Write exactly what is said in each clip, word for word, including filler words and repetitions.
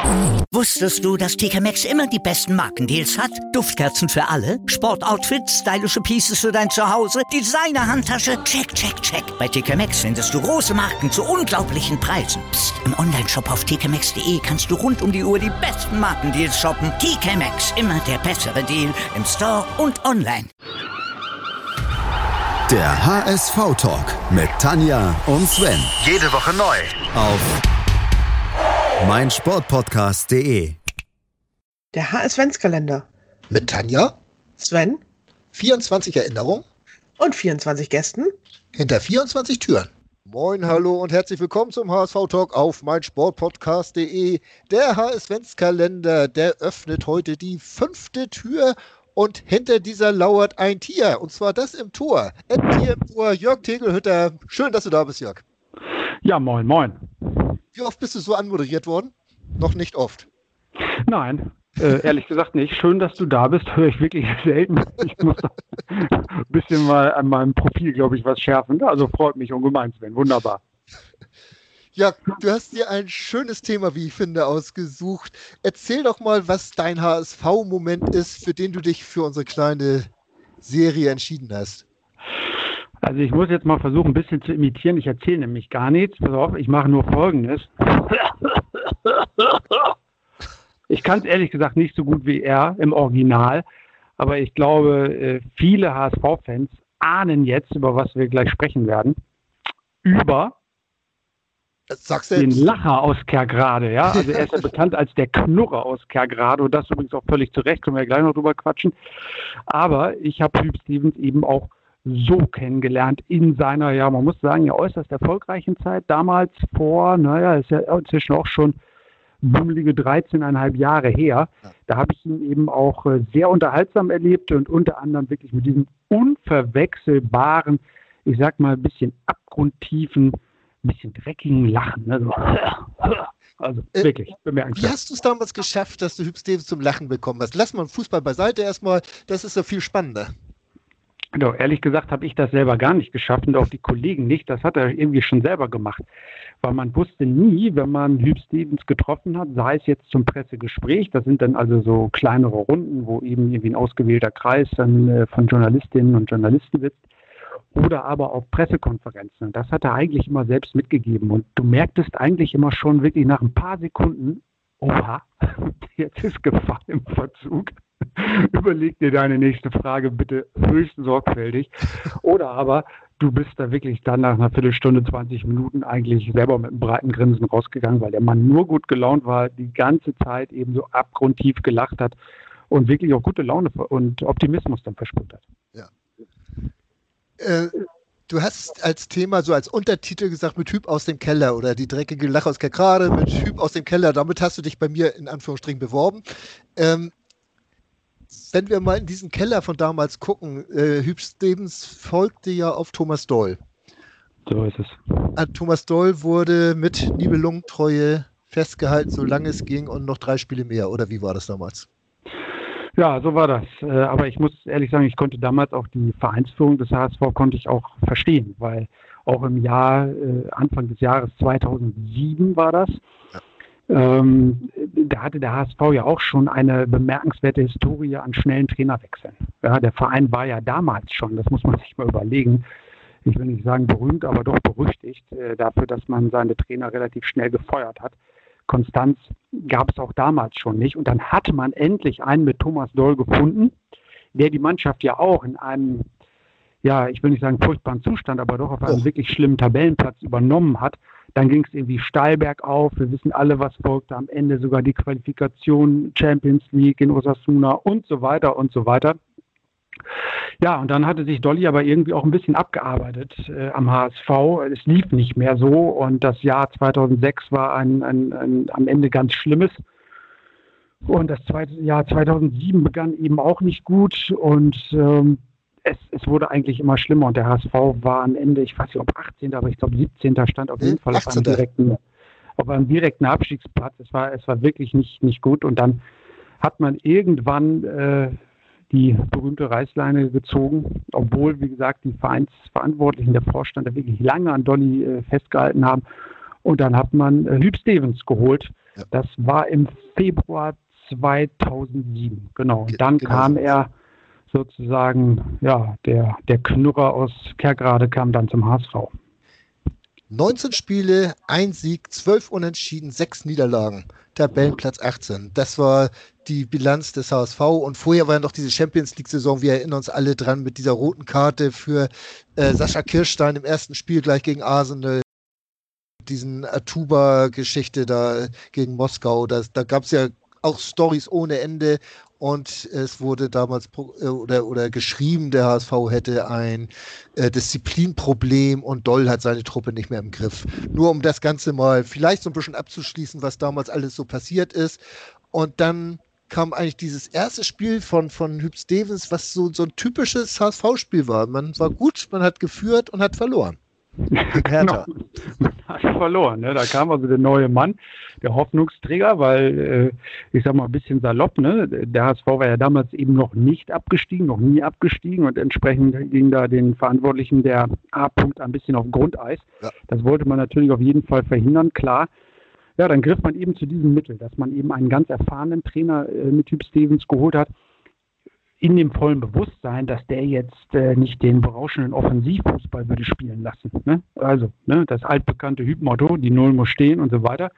Wusstest du, dass T K Maxx immer die besten Markendeals hat? Duftkerzen für alle, Sportoutfits, stylische Pieces für dein Zuhause, Designer-Handtasche, check, check, check. Bei T K Maxx findest du große Marken zu unglaublichen Preisen. Psst. Im Onlineshop auf t k maxx punkt d e kannst du rund um die Uhr die besten Markendeals shoppen. T K Maxx, immer der bessere Deal im Store und online. Der H S V-Talk mit Tanja und Sven. Jede Woche neu. Auf meinsportpodcast punkt de. Der H S-Ventskalender. Mit Tanja, Sven vierundzwanzig Erinnerungen und vierundzwanzig Gästen hinter vierundzwanzig Türen. Moin, hallo und herzlich willkommen zum H S V-Talk auf meinsportpodcast punkt de. Der H S-Ventskalender, der öffnet heute die fünfte Tür und hinter dieser lauert ein Tier, und zwar das im Tor. Ein Tier im Tor, Jörg Tegelhütter. Schön, dass du da bist, Jörg. Ja, moin, moin. Wie oft bist du so anmoderiert worden? Noch nicht oft. Nein, äh, ehrlich gesagt nicht. Schön, dass du da bist. Höre ich wirklich selten. Ich muss ein bisschen mal an meinem Profil, glaube ich, was schärfen. Also freut mich ungemein, Sven. Wunderbar. Ja, du hast dir ein schönes Thema, wie ich finde, ausgesucht. Erzähl doch mal, was dein H S V-Moment ist, für den du dich für unsere kleine Serie entschieden hast. Also ich muss jetzt mal versuchen, ein bisschen zu imitieren. Ich erzähle nämlich gar nichts. Pass auf, ich mache nur Folgendes. Ich kann es ehrlich gesagt nicht so gut wie er im Original, aber ich glaube, viele H S V-Fans ahnen jetzt, über was wir gleich sprechen werden, über Sag's den Lacher aus Kerkrade. Ja? Also er ist ja bekannt als der Knurrer aus Kerkrade, und das übrigens auch völlig zu Recht, können wir ja gleich noch drüber quatschen. Aber ich habe Hüb Stevens eben auch so kennengelernt in seiner, ja, man muss sagen, ja, äußerst erfolgreichen Zeit. Damals vor, naja, ist ja inzwischen auch schon bummelige dreizehneinhalb Jahre her. Da habe ich ihn eben auch äh, sehr unterhaltsam erlebt und unter anderem wirklich mit diesem unverwechselbaren, ich sag mal, ein bisschen abgrundtiefen, ein bisschen dreckigen Lachen. Ne? So. Also äh, wirklich bemerkenswert. Wie hast du es damals geschafft, dass du Hüb Stevens zum Lachen bekommen hast? Lass mal Fußball beiseite erstmal, das ist ja viel spannender. Genau, ehrlich gesagt habe ich das selber gar nicht geschafft und auch die Kollegen nicht. Das hat er irgendwie schon selber gemacht. Weil man wusste nie, wenn man Hüb Stevens getroffen hat, sei es jetzt zum Pressegespräch, das sind dann also so kleinere Runden, wo eben irgendwie ein ausgewählter Kreis dann äh, von Journalistinnen und Journalisten sitzt, oder aber auf Pressekonferenzen. Und das hat er eigentlich immer selbst mitgegeben. Und du merktest eigentlich immer schon wirklich nach ein paar Sekunden, oha, jetzt ist Gefahr im Verzug. Überleg dir deine nächste Frage bitte höchst sorgfältig. Oder aber du bist da wirklich dann nach einer Viertelstunde, zwanzig Minuten eigentlich selber mit einem breiten Grinsen rausgegangen, weil der Mann nur gut gelaunt war, die ganze Zeit eben so abgrundtief gelacht hat und wirklich auch gute Laune und Optimismus dann versprüht hat. Ja. Äh, du hast als Thema, so als Untertitel gesagt, mit Hüb aus dem Keller oder die dreckige Lache aus Kerkrade, mit Hüb aus dem Keller. Damit hast du dich bei mir in Anführungsstrichen beworben. Ähm, Wenn wir mal in diesen Keller von damals gucken, äh, Hüb Stevens folgte ja auf Thomas Doll. So ist es. Äh, Thomas Doll wurde mit Nibelungentreue festgehalten, solange es ging, und noch drei Spiele mehr. Oder wie war das damals? Ja, so war das. Äh, aber ich muss ehrlich sagen, ich konnte damals auch die Vereinsführung des H S V konnte ich auch verstehen, weil auch im Jahr, äh, Anfang des Jahres zweitausendsieben war das, ja. Ähm, da hatte der H S V ja auch schon eine bemerkenswerte Historie an schnellen Trainerwechseln. Ja, der Verein war ja damals schon, das muss man sich mal überlegen, ich will nicht sagen berühmt, aber doch berüchtigt äh, dafür, dass man seine Trainer relativ schnell gefeuert hat. Konstanz gab es auch damals schon nicht. Und dann hatte man endlich einen mit Thomas Doll gefunden, der die Mannschaft ja auch in einem, ja, ich will nicht sagen furchtbaren Zustand, aber doch auf einem oh. wirklich schlimmen Tabellenplatz übernommen hat. Dann ging es irgendwie steil bergauf. Wir wissen alle, was folgte. Am Ende sogar die Qualifikation Champions League in Osasuna und so weiter und so weiter. Ja, und dann hatte sich Dolly aber irgendwie auch ein bisschen abgearbeitet äh, am H S V. Es lief nicht mehr so und das Jahr zweitausendsechs war ein, ein, ein, am Ende ganz schlimmes. Und das zweite Jahr zweitausendsieben begann eben auch nicht gut und ähm, es, es wurde eigentlich immer schlimmer und der H S V war am Ende, ich weiß nicht ob achtzehnten aber ich glaube siebzehnten stand auf jeden Fall auf einem direkten, auf einem direkten Abstiegsplatz. Es war, es war wirklich nicht, nicht gut und dann hat man irgendwann äh, die berühmte Reißleine gezogen, obwohl, wie gesagt, die Vereinsverantwortlichen, der Vorstand da wirklich lange an Dolly äh, festgehalten haben. Und dann hat man äh, Huub Stevens geholt. Ja. Das war im Februar zweitausendsieben. Genau. Und Ge- dann genau kam so. er sozusagen, ja, der, der Knurrer aus Kerkrade kam dann zum H S V. neunzehn Spiele, ein Sieg, zwölf Unentschieden, sechs Niederlagen. Tabellenplatz achtzehn. Das war die Bilanz des H S V. Und vorher war ja noch diese Champions-League-Saison. Wir erinnern uns alle dran mit dieser roten Karte für äh, Sascha Kirstein im ersten Spiel gleich gegen Arsenal. Diesen Atuba-Geschichte da gegen Moskau. Das, da gab es ja auch Storys ohne Ende. Und es wurde damals pro, äh, oder, oder geschrieben, der H S V hätte ein äh, Disziplinproblem und Doll hat seine Truppe nicht mehr im Griff. Nur um das Ganze mal vielleicht so ein bisschen abzuschließen, was damals alles so passiert ist. Und dann kam eigentlich dieses erste Spiel von, von Huub Stevens, was so, so ein typisches H S V-Spiel war. Man war gut, man hat geführt und hat verloren. Gegen Hertha. Genau. Man hat verloren. Ne? Da kam also der neue Mann, der Hoffnungsträger, weil, äh, ich sag mal ein bisschen salopp, ne? Der H S V war ja damals eben noch nicht abgestiegen, noch nie abgestiegen und entsprechend ging da den Verantwortlichen der A-Punkt ein bisschen auf Grundeis. Ja. Das wollte man natürlich auf jeden Fall verhindern, klar. Ja, dann griff man eben zu diesem Mittel, dass man eben einen ganz erfahrenen Trainer äh, mit Huub Stevens geholt hat, in dem vollen Bewusstsein, dass der jetzt äh, nicht den berauschenden Offensivfußball würde spielen lassen. Ne? Also ne, das altbekannte Huub-Motto, die Null muss stehen und so weiter.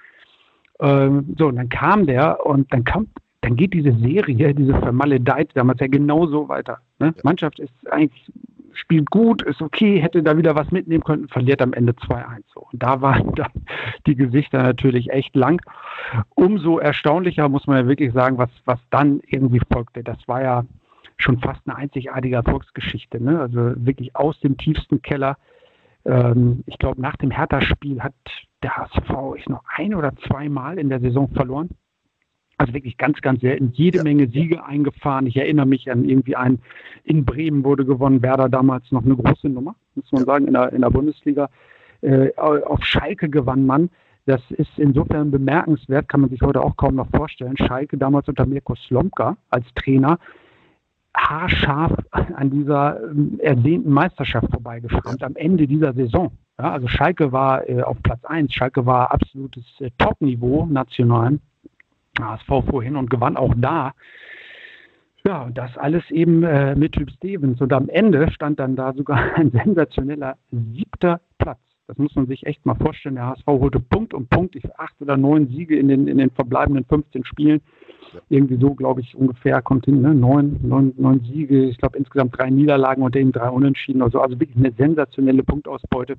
Ähm, so, und dann kam der und dann kam, dann geht diese Serie, diese vermaledeite damals ja genauso weiter. Ne? Ja. Mannschaft ist eigentlich, spielt gut, ist okay, hätte da wieder was mitnehmen können, verliert am Ende zwei eins. So. Und da waren dann die Gesichter natürlich echt lang. Umso erstaunlicher muss man ja wirklich sagen, was, was dann irgendwie folgte. Das war ja schon fast eine einzigartige Erfolgsgeschichte, ne? Also wirklich aus dem tiefsten Keller. Ähm, ich glaube, nach dem Hertha-Spiel hat der H S V ich noch ein oder zweimal in der Saison verloren. Also wirklich ganz, ganz selten. Jede Ja. Menge Siege eingefahren. Ich erinnere mich an irgendwie einen, in Bremen wurde gewonnen, Werder damals noch eine große Nummer, muss man Ja. sagen, in der, in der Bundesliga. Äh, auf Schalke gewann man. Das ist insofern bemerkenswert, kann man sich heute auch kaum noch vorstellen. Schalke damals unter Mirko Slomka als Trainer haarscharf an dieser ähm, ersehnten Meisterschaft vorbeigeschrammt, am Ende dieser Saison. Ja, also Schalke war äh, auf Platz eins, Schalke war absolutes äh, Top-Niveau national. H S V vorhin und gewann auch da. Ja, und das alles eben äh, mit Huub Stevens. Und am Ende stand dann da sogar ein sensationeller siebter Platz. Das muss man sich echt mal vorstellen. Der H S V holte Punkt um Punkt, ich acht oder neun Siege in den, in den verbleibenden fünfzehn Spielen. Irgendwie so, glaube ich, ungefähr kommt hin, ne? neun, neun, neun Siege, ich glaube insgesamt drei Niederlagen und eben drei Unentschieden. Also, also wirklich eine sensationelle Punktausbeute.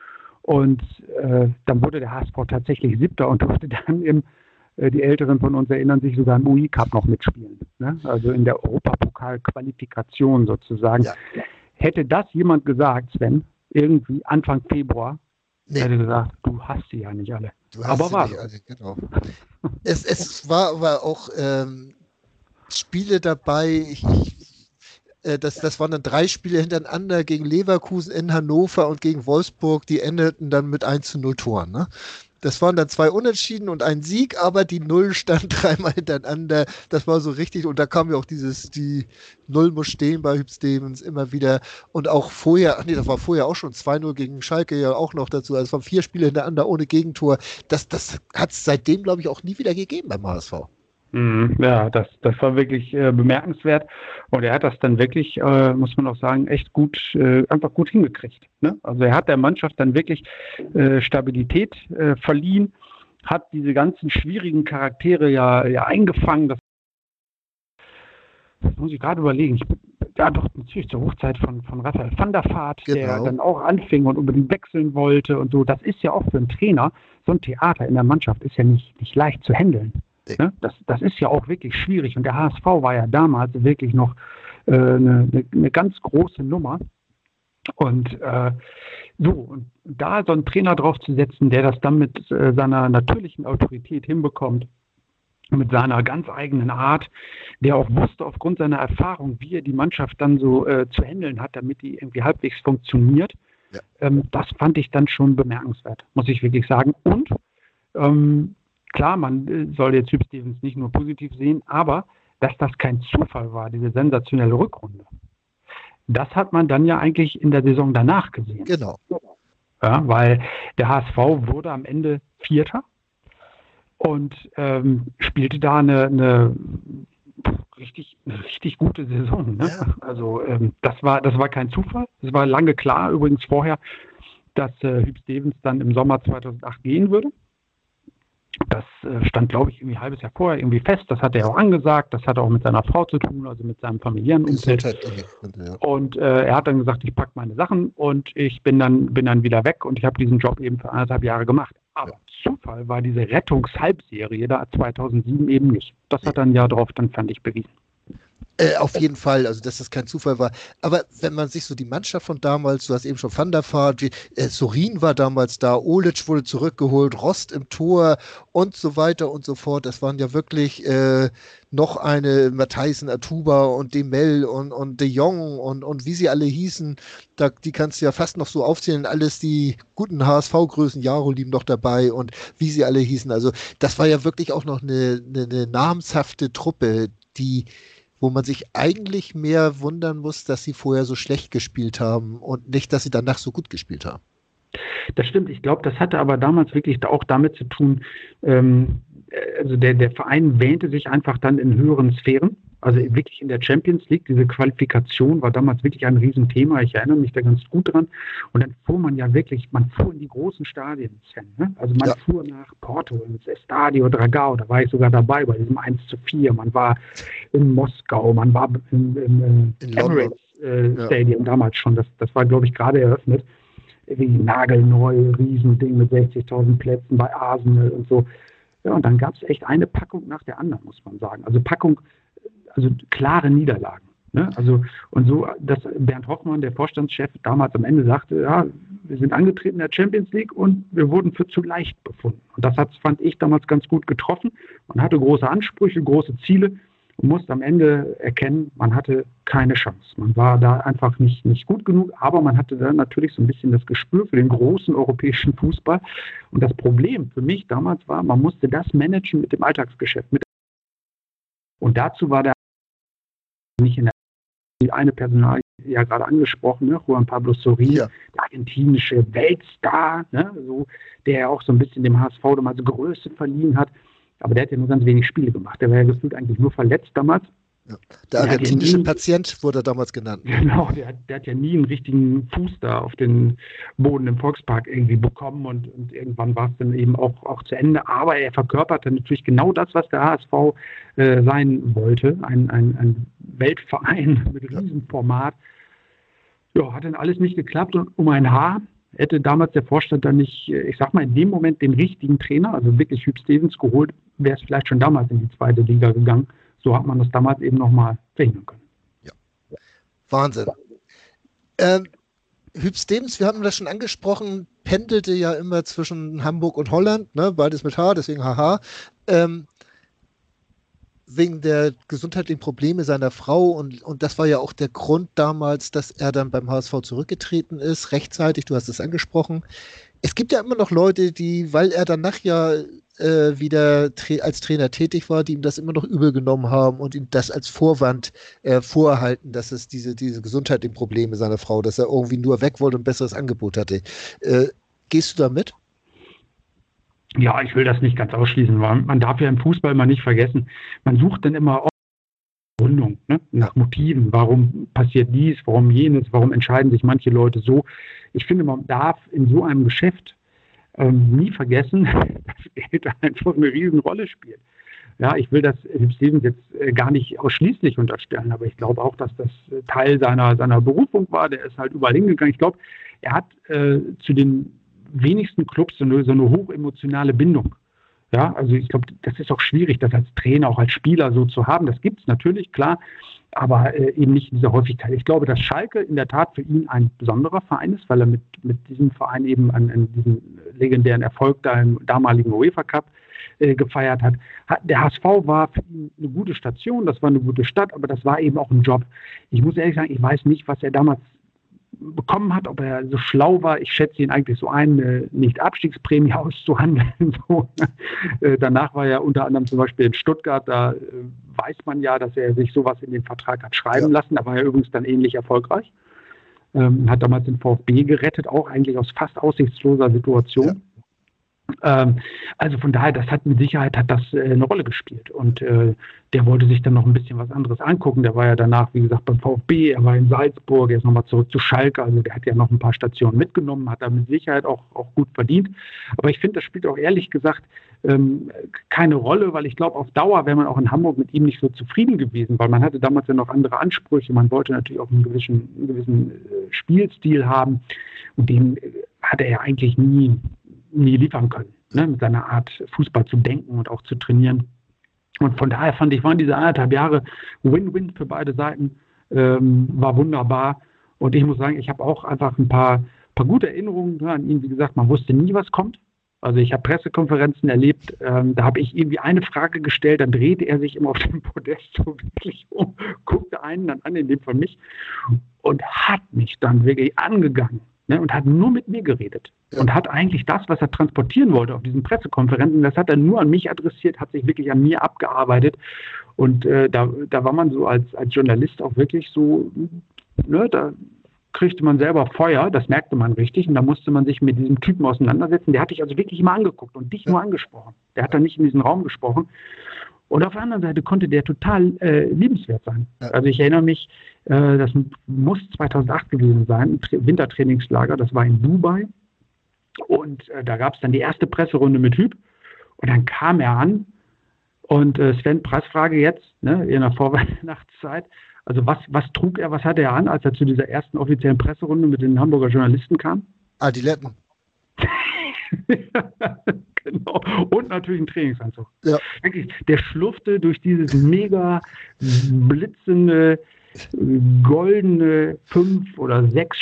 Und äh, dann wurde der H S V tatsächlich Siebter und durfte dann im, äh, die Älteren von uns erinnern sich, sogar im U I-Cup noch mitspielen. Ne? Also in der Europapokal-Qualifikation sozusagen. Ja. Hätte das jemand gesagt, Sven, irgendwie Anfang Februar, Nee. hätte gesagt, du hast sie ja nicht alle. Du hast Aber sie war nicht so. alle, genau. es, es war aber auch ähm, Spiele dabei, ich, ich, äh, das, das waren dann drei Spiele hintereinander gegen Leverkusen in Hannover und gegen Wolfsburg, die endeten dann mit eins zu null Toren. Ne? Das waren dann zwei Unentschieden und ein Sieg, aber die Null stand dreimal hintereinander. Das war so richtig und da kam ja auch dieses, die Null muss stehen bei Huub Stevens immer wieder und auch vorher, ach nee, das war vorher auch schon zwei null gegen Schalke ja auch noch dazu. Also es waren vier Spiele hintereinander ohne Gegentor. Das, das hat es seitdem, glaube ich, auch nie wieder gegeben beim H S V. Mhm, ja, das, das war wirklich äh, bemerkenswert und er hat das dann wirklich, äh, muss man auch sagen, echt gut, äh, einfach gut hingekriegt. Ne? Also er hat der Mannschaft dann wirklich äh, Stabilität äh, verliehen, hat diese ganzen schwierigen Charaktere ja, ja eingefangen. Das, das muss ich gerade überlegen. Ich, ja doch, natürlich zur Hochzeit von, von Raphael van der Vaart, Genau. der dann auch anfing und unbedingt wechseln wollte und so. Das ist ja auch für einen Trainer, so ein Theater in der Mannschaft ist ja nicht, nicht leicht zu handeln. Ne? Das, das ist ja auch wirklich schwierig und der H S V war ja damals wirklich noch äh, eine, eine, eine ganz große Nummer und äh, so, und da so einen Trainer draufzusetzen, der das dann mit äh, seiner natürlichen Autorität hinbekommt, mit seiner ganz eigenen Art, der auch wusste aufgrund seiner Erfahrung, wie er die Mannschaft dann so äh, zu handeln hat, damit die irgendwie halbwegs funktioniert, Ja. ähm, das fand ich dann schon bemerkenswert, muss ich wirklich sagen. Und ähm, klar, man soll jetzt Huub Stevens nicht nur positiv sehen, aber dass das kein Zufall war, diese sensationelle Rückrunde, das hat man dann ja eigentlich in der Saison danach gesehen. Genau. Ja, weil der H S V wurde am Ende Vierter und ähm, spielte da eine, eine richtig, eine richtig gute Saison. Ne? Ja. Also ähm, das war, das war kein Zufall. Es war lange klar, übrigens vorher, dass äh, Huub Stevens dann im Sommer zweitausendacht gehen würde. Das äh, stand, glaube ich, irgendwie ein halbes Jahr vorher irgendwie fest. Das hat er auch angesagt. Das hat auch mit seiner Frau zu tun, also mit seinem familiären Umfeld. Ja. Und äh, er hat dann gesagt, ich packe meine Sachen und ich bin dann, bin dann wieder weg und ich habe diesen Job eben für anderthalb Jahre gemacht. Aber ja. Zufall war diese Rettungshalbserie da zweitausendsieben eben nicht. Das hat dann ja drauf dann, fand ich, bewiesen. Äh, auf jeden Fall, also dass das kein Zufall war. Aber wenn man sich so die Mannschaft von damals, du hast eben schon Van der Vaart, äh, Sorin war damals da, Olic wurde zurückgeholt, Rost im Tor und so weiter und so fort. Das waren ja wirklich äh, noch eine Matthijsen, Atuba und Demel und, und De Jong und, und wie sie alle hießen. Da, die kannst du ja fast noch so aufzählen. Alles die guten H S V-Größen, Jarolim noch dabei und wie sie alle hießen. Also das war ja wirklich auch noch eine, eine, eine namhafte Truppe, die wo man sich eigentlich mehr wundern muss, dass sie vorher so schlecht gespielt haben und nicht, dass sie danach so gut gespielt haben. Das stimmt. Ich glaube, das hatte aber damals wirklich auch damit zu tun, ähm, also der, der Verein wähnte sich einfach dann in höheren Sphären. Also wirklich in der Champions League, diese Qualifikation war damals wirklich ein Riesenthema. Ich erinnere mich da ganz gut dran. Und dann fuhr man ja wirklich, man fuhr in die großen Stadien. Ne? Also man ja. fuhr nach Porto, ins Estadio Dragao, da war ich sogar dabei bei diesem eins zu vier. Man war in Moskau, man war im, im, im Emirates äh, ja. Stadium damals schon. Das, das war, glaube ich, gerade eröffnet. Wie nagelneu, Riesending mit sechzigtausend Plätzen bei Arsenal und so. Ja, und dann gab es echt eine Packung nach der anderen, muss man sagen. Also Packung, also klare Niederlagen. Ne? Also, und so, dass Bernd Hoffmann, der Vorstandschef, damals am Ende sagte, ja, wir sind angetreten in der Champions League und wir wurden für zu leicht befunden. Und das hat, fand ich, damals ganz gut getroffen. Man hatte große Ansprüche, große Ziele und musste am Ende erkennen, man hatte keine Chance. Man war da einfach nicht, nicht gut genug, aber man hatte dann natürlich so ein bisschen das Gespür für den großen europäischen Fußball. Und das Problem für mich damals war, man musste das managen mit dem Alltagsgeschäft. Mit und dazu war der nicht in der die eine Personalie ja gerade angesprochen, ne? Juan Pablo Sorin, ja. Der argentinische Weltstar, ne? So, der ja auch so ein bisschen dem H S V damals Größe verliehen hat. Aber der hat ja nur ganz wenig Spiele gemacht. Der war ja gefühlt eigentlich nur verletzt damals. Ja. Der argentinische ja nie, Patient wurde damals genannt. Genau, der hat, der hat ja nie einen richtigen Fuß da auf den Boden im Volkspark irgendwie bekommen und, und irgendwann war es dann eben auch, auch zu Ende. Aber er verkörperte natürlich genau das, was der H S V äh, sein wollte. Ein, ein, ein Weltverein mit Riesenformat. Ja, hat dann alles nicht geklappt und um ein Haar hätte damals der Vorstand dann nicht, ich sag mal, in dem Moment den richtigen Trainer, also wirklich Huub Stevens geholt, wäre es vielleicht schon damals in die zweite Liga gegangen. So hat man das damals eben nochmal verhindern können. Ja, Wahnsinn. Ähm, Huub Stevens, wir hatten das schon angesprochen, pendelte ja immer zwischen Hamburg und Holland, ne, beides mit H, deswegen haha. Ähm, wegen der gesundheitlichen Probleme seiner Frau und, und das war ja auch der Grund damals, dass er dann beim H S V zurückgetreten ist, rechtzeitig, du hast es angesprochen. Es gibt ja immer noch Leute, die, weil er danach ja äh, wieder tra- als Trainer tätig war, die ihm das immer noch übel genommen haben und ihm das als Vorwand äh, vorhalten, dass es diese, diese gesundheitlichen Probleme seiner Frau, dass er irgendwie nur weg wollte und ein besseres Angebot hatte. Äh, gehst du da mit? Ja, ich will das nicht ganz ausschließen, weil man darf ja im Fußball mal nicht vergessen, man sucht dann immer Gründung, ne? Nach Motiven, warum passiert dies, warum jenes, warum entscheiden sich manche Leute so. Ich finde, man darf in so einem Geschäft ähm, nie vergessen, dass Geld einfach eine Riesenrolle spielt. Ja, ich will das Huub Stevens jetzt äh, gar nicht ausschließlich unterstellen, aber ich glaube auch, dass das äh, Teil seiner, seiner Berufung war. Der ist halt überall hingegangen. Ich glaube, er hat äh, zu den wenigsten Clubs so eine, so eine hochemotionale Bindung. Ja, also ich glaube, das ist auch schwierig, das als Trainer, auch als Spieler so zu haben. Das gibt es natürlich, klar, aber äh, eben nicht in dieser Häufigkeit. Ich glaube, dass Schalke in der Tat für ihn ein besonderer Verein ist, weil er mit, mit diesem Verein eben an, an diesen legendären Erfolg da im damaligen UEFA Cup äh, gefeiert hat. Der H S V war für ihn eine gute Station, das war eine gute Stadt, aber das war eben auch ein Job. Ich muss ehrlich sagen, ich weiß nicht, was er damals bekommen hat, ob er so schlau war. Ich schätze ihn eigentlich so ein, äh, nicht Abstiegsprämie auszuhandeln. So. Äh, danach war er unter anderem zum Beispiel in Stuttgart, da äh, weiß man ja, dass er sich sowas in den Vertrag hat schreiben ja. lassen. Da war er übrigens dann ähnlich erfolgreich. ähm, hat damals den VfB gerettet, auch eigentlich aus fast aussichtsloser Situation. Ja. Ähm, also von daher, das hat mit Sicherheit hat das äh, eine Rolle gespielt und äh, der wollte sich dann noch ein bisschen was anderes angucken. Der war ja danach, wie gesagt, beim VfB, er war in Salzburg, er ist nochmal zurück zu Schalke, also der hat ja noch ein paar Stationen mitgenommen, hat da mit Sicherheit auch, auch gut verdient. Aber ich finde, das spielt auch ehrlich gesagt ähm, keine Rolle, weil ich glaube, auf Dauer wäre man auch in Hamburg mit ihm nicht so zufrieden gewesen, weil man hatte damals ja noch andere Ansprüche, man wollte natürlich auch einen gewissen, einen gewissen äh, Spielstil haben und den äh, hat er ja eigentlich nie nie liefern können, ne, mit seiner Art Fußball zu denken und auch zu trainieren. Und von daher fand ich, waren diese anderthalb Jahre Win-Win für beide Seiten, ähm, war wunderbar. Und ich muss sagen, ich habe auch einfach ein paar, paar gute Erinnerungen an ihn. Wie gesagt, man wusste nie, was kommt. Also ich habe Pressekonferenzen erlebt, ähm, da habe ich irgendwie eine Frage gestellt, dann drehte er sich immer auf dem Podest so wirklich um, guckte einen dann an, in dem von mich, und hat mich dann wirklich angegangen, ne, und hat nur mit mir geredet. Ja. Und hat eigentlich das, was er transportieren wollte auf diesen Pressekonferenzen, das hat er nur an mich adressiert, hat sich wirklich an mir abgearbeitet. Und äh, da, da war man so als, als Journalist auch wirklich so, ne, da kriegte man selber Feuer, das merkte man richtig, und da musste man sich mit diesem Typen auseinandersetzen. Der hat dich also wirklich immer angeguckt und dich ja. nur angesprochen. Der hat dann nicht in diesen Raum gesprochen. Und auf der anderen Seite konnte der total äh, liebenswert sein. Ja. Also ich erinnere mich, äh, das muss zweitausendacht gewesen sein, ein Wintertrainingslager, das war in Dubai. Und äh, da gab es dann die erste Presserunde mit Hüb. Und dann kam er an und äh, Sven, Preisfrage jetzt, ne, in der Vorweihnachtszeit. Also was, was trug er, was hatte er an, als er zu dieser ersten offiziellen Presserunde mit den Hamburger Journalisten kam? Adiletten. Genau. Und natürlich ein Trainingsanzug. Ja. Wirklich, der schlurfte durch dieses mega blitzende, goldene fünf oder sechs.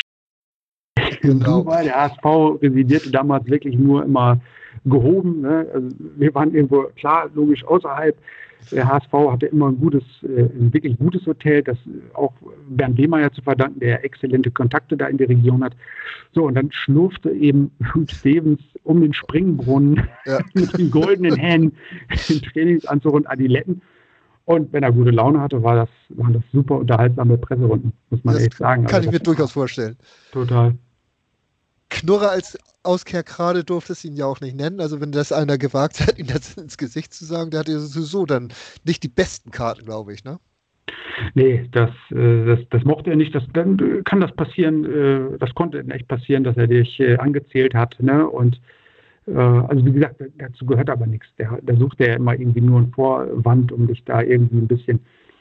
Genau. Dubai, der H S V residierte damals wirklich nur immer gehoben. Ne? Also wir waren irgendwo, klar, logisch außerhalb. Der H S V hatte immer ein gutes, ein wirklich gutes Hotel, das auch Bernd Lehmeier zu verdanken, der exzellente Kontakte da in die Region hat. So, und dann schlurfte eben Hüb Stevens um den Springbrunnen ja. mit den goldenen Händen, den Trainingsanzug und Adiletten. Und wenn er gute Laune hatte, war das, waren das super unterhaltsame Presserunden, muss man das echt sagen. Kann also ich mir durchaus vorstellen. Total. Knurrer als Auskehr gerade durfte es ihn ja auch nicht nennen. Also wenn das einer gewagt hat, ihm das ins Gesicht zu sagen, der hatte sowieso dann nicht die besten Karten, glaube ich, ne? Nee, das, äh, das, das mochte er nicht. Das, dann kann das passieren, äh, das konnte echt passieren, dass er dich äh, angezählt hat, ne? Und äh, also wie gesagt, dazu gehört aber nichts. Der, der sucht ja immer irgendwie nur einen Vorwand, um dich da irgendwie ein bisschen,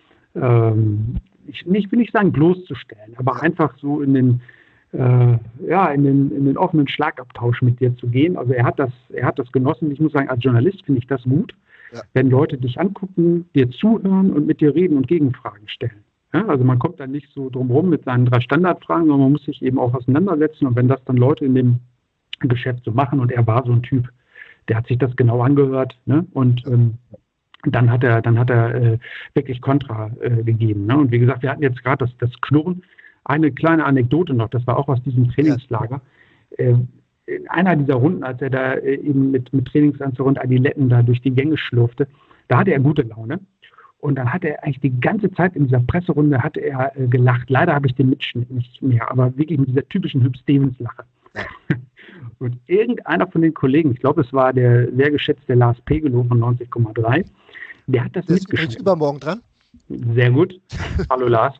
ähm, ich, ich will nicht sagen bloßzustellen, aber einfach so in den Äh, ja, in den, in den offenen Schlagabtausch mit dir zu gehen. Also er hat das, er hat das genossen. Ich muss sagen, als Journalist finde ich das gut, ja. wenn Leute dich angucken, dir zuhören und mit dir reden und Gegenfragen stellen. Ja, also man kommt dann nicht so drumherum mit seinen drei Standardfragen, sondern man muss sich eben auch auseinandersetzen. Und wenn das dann Leute in dem Geschäft so machen, und er war so ein Typ, der hat sich das genau angehört, ne? Und ähm, dann hat er, dann hat er äh, wirklich Kontra äh, gegeben. Ne? Und wie gesagt, wir hatten jetzt gerade das, das Knurren. Eine kleine Anekdote noch, das war auch aus diesem Trainingslager. Ja. In einer dieser Runden, als er da eben mit, mit Trainingsanzug und Adiletten da durch die Gänge schlurfte, da hatte er gute Laune. Und dann hat er eigentlich die ganze Zeit in dieser Presserunde hatte er gelacht. Leider habe ich den Mitschnitt nicht mehr, aber wirklich mit dieser typischen Hüb Stevens-Lache. Ja. Und irgendeiner von den Kollegen, ich glaube, es war der sehr geschätzte Lars Pegelow von neunzig Komma drei, der hat das, das mitgeschnitten. Ist übermorgen dran? Sehr gut. Hallo Lars.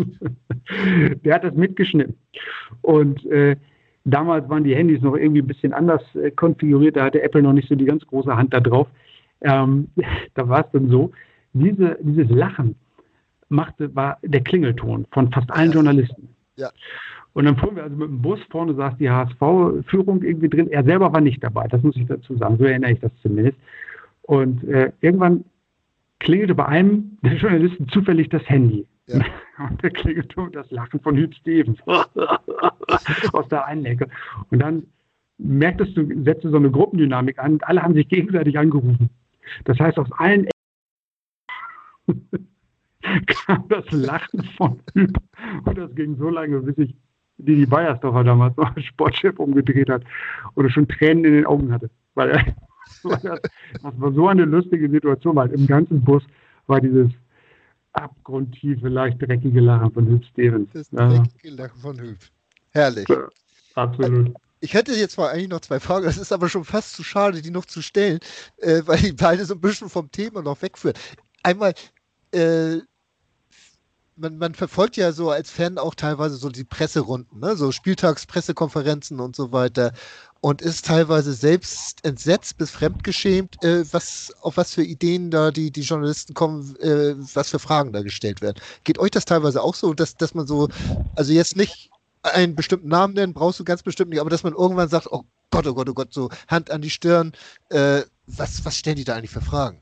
Der hat das mitgeschnitten. Und äh, damals waren die Handys noch irgendwie ein bisschen anders äh, konfiguriert. Da hatte Apple noch nicht so die ganz große Hand da drauf. Ähm, da war es dann so, diese, dieses Lachen machte, war der Klingelton von fast allen Journalisten. Ja. Und dann fuhren wir also mit dem Bus, vorne saß die H S V-Führung irgendwie drin. Er selber war nicht dabei, das muss ich dazu sagen. So erinnere ich das zumindest. Und äh, irgendwann klingelte bei einem der Journalisten zufällig das Handy. Ja. Und da klingelte das Lachen von Hüb Stevens aus der einen Ecke. Und dann merktest du, setzte so eine Gruppendynamik an und alle haben sich gegenseitig angerufen. Das heißt, aus allen Ecken kam das Lachen von Hüb. Und das ging so lange, bis sich Didi Beiersdorfer damals noch als Sportchef umgedreht hat oder schon Tränen in den Augen hatte. Weil er Das, das war so eine lustige Situation, weil im ganzen Bus war dieses abgrundtiefe, leicht dreckige Lachen von Hüb Stevens. Das dreckige Lachen von Hüb. Herrlich. Ja, absolut. Ich hätte jetzt mal eigentlich noch zwei Fragen, das ist aber schon fast zu schade, die noch zu stellen, äh, weil die beide so ein bisschen vom Thema noch wegführen. Einmal, äh, man, man verfolgt ja so als Fan auch teilweise so die Presserunden, ne? So Spieltagspressekonferenzen und so weiter und ist teilweise selbst entsetzt bis fremdgeschämt, äh, was, auf was für Ideen da die, die Journalisten kommen, äh, was für Fragen da gestellt werden. Geht euch das teilweise auch so, dass, dass man so, also jetzt nicht einen bestimmten Namen nennen, brauchst du ganz bestimmt nicht, aber dass man irgendwann sagt, oh Gott, oh Gott, oh Gott, so Hand an die Stirn, äh, was, was stellen die da eigentlich für Fragen?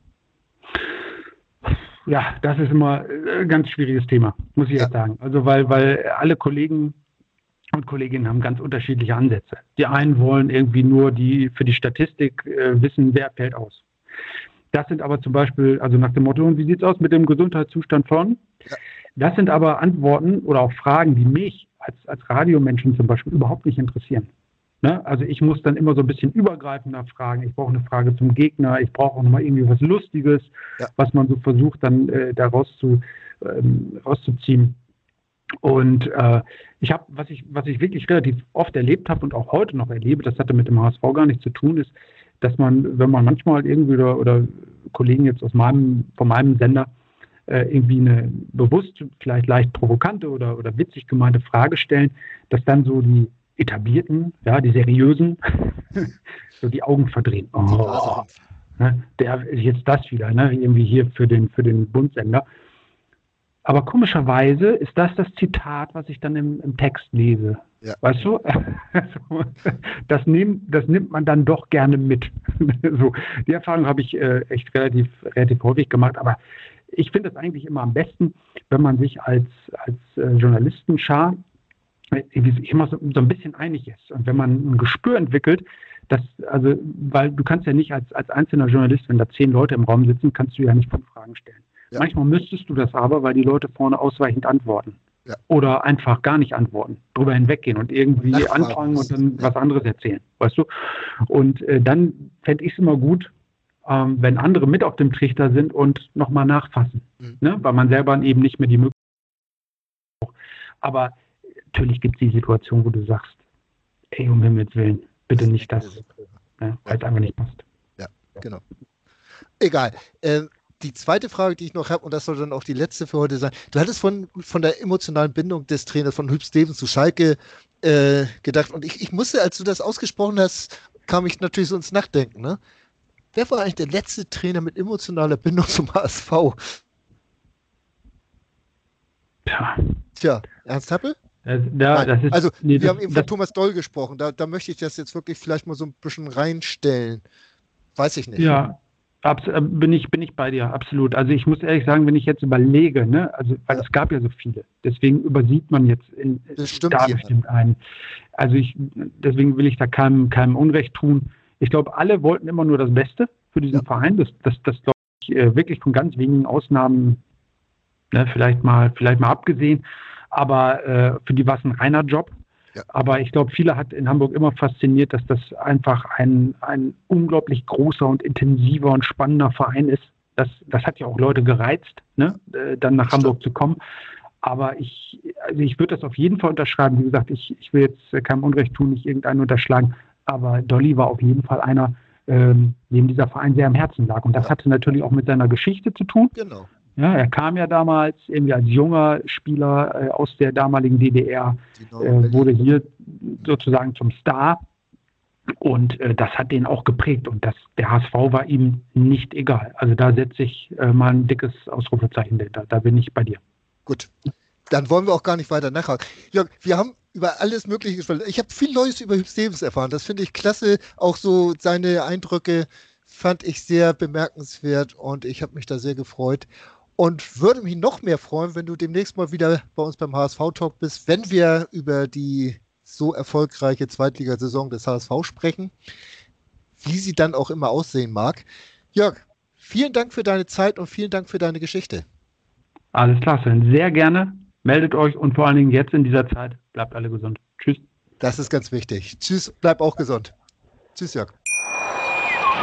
Ja, das ist immer ein ganz schwieriges Thema, muss ich Ja. jetzt sagen. Also weil, weil alle Kollegen und Kolleginnen haben ganz unterschiedliche Ansätze. Die einen wollen irgendwie nur die für die Statistik äh, wissen, wer fällt aus. Das sind aber zum Beispiel, also nach dem Motto, und wie sieht es aus mit dem Gesundheitszustand von? Ja. Das sind aber Antworten oder auch Fragen, die mich als, als Radiomenschen zum Beispiel überhaupt nicht interessieren. Ne? Also ich muss dann immer so ein bisschen übergreifender fragen. Ich brauche eine Frage zum Gegner. Ich brauche auch nochmal irgendwie was Lustiges, Ja. was man so versucht dann äh, daraus zu, ähm, rauszuziehen. Und äh, ich habe, was ich, was ich wirklich relativ oft erlebt habe und auch heute noch erlebe, das hatte mit dem H S V gar nichts zu tun, ist, dass man, wenn man manchmal irgendwie oder, oder Kollegen jetzt aus meinem, von meinem Sender äh, irgendwie eine bewusst, vielleicht leicht provokante oder, oder witzig gemeinte Frage stellen, dass dann so die Etablierten, ja, die Seriösen, so die Augen verdrehen. Oh, ne, der ist jetzt das wieder, ne, irgendwie hier für den, für den Bundsender. Aber komischerweise ist das das Zitat, was ich dann im, im Text lese. Ja. Weißt du? Das, nehm, das nimmt man dann doch gerne mit. So, die Erfahrung habe ich äh, echt relativ, relativ häufig gemacht. Aber ich finde es eigentlich immer am besten, wenn man sich als, als äh, Journalistenschar immer so, so ein bisschen einig ist. Und wenn man ein Gespür entwickelt, dass, also, weil du kannst ja nicht als, als einzelner Journalist, wenn da zehn Leute im Raum sitzen, kannst du ja nicht fünf Fragen stellen. Ja. Manchmal müsstest du das aber, weil die Leute vorne ausweichend antworten. Ja. Oder einfach gar nicht antworten, drüber hinweggehen und irgendwie und anfangen und dann ja. was anderes erzählen, weißt du? Und äh, dann fände ich es immer gut, ähm, wenn andere mit auf dem Trichter sind und nochmal nachfassen, mhm. ne? Weil man selber eben nicht mehr die Möglichkeit hat. Aber natürlich gibt es die Situation, wo du sagst, ey, um Himmels Willen, bitte das nicht das, ne? Weil es einfach nicht passt. Ja, genau. Egal. Ähm, Die zweite Frage, die ich noch habe, und das soll dann auch die letzte für heute sein. Du hattest von, von der emotionalen Bindung des Trainers von Huub Stevens zu Schalke äh, gedacht. Und ich, ich musste, als du das ausgesprochen hast, kam ich natürlich so ins Nachdenken. Ne? Wer war eigentlich der letzte Trainer mit emotionaler Bindung zum H S V? Ja. Tja, Ernst Happel? Das, da, das ist, also, nee, wir das, haben eben das, von Thomas Doll gesprochen. Da, da möchte ich das jetzt wirklich vielleicht mal so ein bisschen reinstellen. Weiß ich nicht. Ja. Abs- bin ich, bin ich bei dir, absolut. Also ich muss ehrlich sagen, wenn ich jetzt überlege, ne, also weil ja. es gab ja so viele, deswegen übersieht man jetzt in, das stimmt da hier. bestimmt einen. Also ich, deswegen will ich da keinem, keinem Unrecht tun. Ich glaube, alle wollten immer nur das Beste für diesen ja. Verein. Das, das, das glaube ich wirklich von ganz wenigen Ausnahmen, ne, vielleicht mal, vielleicht mal abgesehen. Aber äh, für die war es ein reiner Job. Ja. Aber ich glaube, viele hat in Hamburg immer fasziniert, dass das einfach ein, ein unglaublich großer und intensiver und spannender Verein ist. Das, das hat ja auch Leute gereizt, ne? äh, dann nach Stimmt. Hamburg zu kommen. Aber ich, also ich würde das auf jeden Fall unterschreiben. Wie gesagt, ich, ich will jetzt keinem Unrecht tun, nicht irgendeinen unterschlagen. Aber Dolly war auf jeden Fall einer, ähm, dem dieser Verein sehr am Herzen lag. Und das ja. hatte natürlich auch mit seiner Geschichte zu tun. Genau. Ja, er kam ja damals irgendwie als junger Spieler äh, aus der damaligen D D R, äh, wurde hier sozusagen zum Star und äh, das hat den auch geprägt und das, der H S V war ihm nicht egal. Also da setze ich äh, mal ein dickes Ausrufezeichen dahinter, da bin ich bei dir. Gut, dann wollen wir auch gar nicht weiter nachhaken. Jörg, wir haben über alles Mögliche gesprochen. Ich habe viel Neues über Huub Stevens erfahren, das finde ich klasse, auch so seine Eindrücke fand ich sehr bemerkenswert und ich habe mich da sehr gefreut. Und würde mich noch mehr freuen, wenn du demnächst mal wieder bei uns beim H S V-Talk bist, wenn wir über die so erfolgreiche Zweitligasaison des H S V sprechen, wie sie dann auch immer aussehen mag. Jörg, vielen Dank für deine Zeit und vielen Dank für deine Geschichte. Alles klar, Sven. Sehr gerne. Meldet euch und vor allen Dingen jetzt in dieser Zeit. Bleibt alle gesund. Tschüss. Das ist ganz wichtig. Tschüss, bleib auch gesund. Tschüss, Jörg.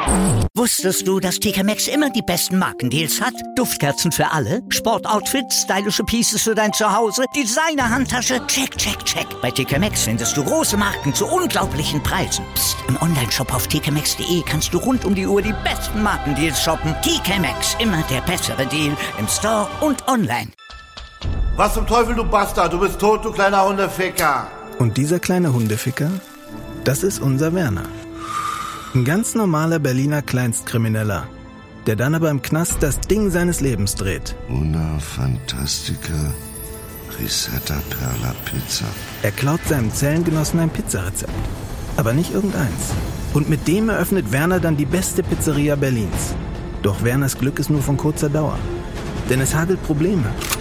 Wusstest du, dass T K Maxx immer die besten Markendeals hat? Duftkerzen für alle, Sportoutfits, stylische Pieces für dein Zuhause, Designer-Handtasche, check, check, check. Bei T K Maxx findest du große Marken zu unglaublichen Preisen. Psst. im Onlineshop auf t k maxx punkt d e kannst du rund um die Uhr die besten Markendeals shoppen. T K Maxx, immer der bessere Deal im Store und online. Was zum Teufel, du Bastard? Du bist tot, du kleiner Hundeficker. Und dieser kleine Hundeficker, das ist unser Werner. Ein ganz normaler Berliner Kleinstkrimineller, der dann aber im Knast das Ding seines Lebens dreht. Una Fantastica Risetta Perla Pizza. Er klaut seinem Zellengenossen ein Pizzarezept, aber nicht irgendeins. Und mit dem eröffnet Werner dann die beste Pizzeria Berlins. Doch Werners Glück ist nur von kurzer Dauer, denn es hagelt Probleme.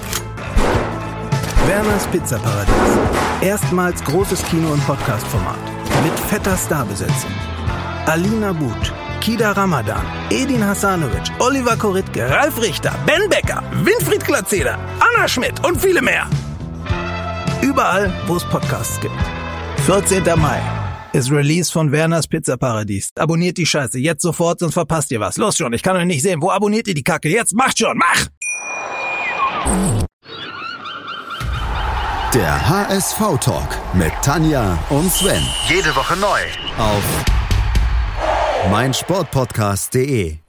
Werners Pizzaparadies. Erstmals großes Kino- und Podcast-Format. Mit fetter Starbesetzung. Alina But, Kida Ramadan, Edin Hasanovic, Oliver Koritke, Ralf Richter, Ben Becker, Winfried Glatzeder, Anna Schmidt und viele mehr. Überall, wo es Podcasts gibt. vierzehnter Mai ist Release von Werners Pizzaparadies. Abonniert die Scheiße jetzt sofort, sonst verpasst ihr was. Los schon, ich kann euch nicht sehen. Wo abonniert ihr die Kacke? Jetzt macht schon, mach! Der H S V-Talk mit Tanja und Sven. Jede Woche neu. Auf meinsportpodcast punkt de